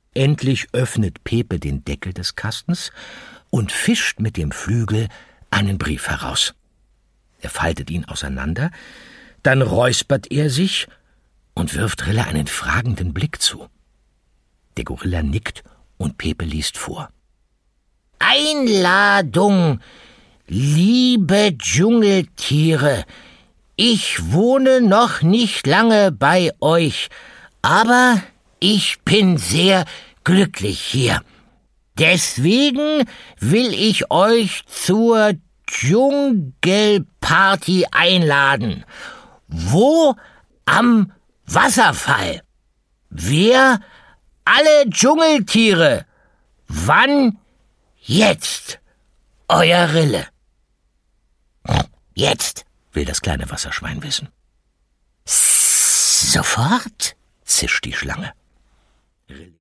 Endlich öffnet Pepe den Deckel des Kastens und fischt mit dem Flügel einen Brief heraus. Er faltet ihn auseinander, dann räuspert er sich und wirft Rille einen fragenden Blick zu. Der Gorilla nickt und Pepe liest vor. Einladung, liebe Dschungeltiere, ich wohne noch nicht lange bei euch, aber ich bin sehr glücklich hier. Deswegen will ich euch zur Dschungelparty einladen. Wo? Am Wasserfall. Wer? Alle Dschungeltiere. Wann? Jetzt. Euer Rille. Jetzt, will das kleine Wasserschwein wissen. Sofort, zischt die Schlange.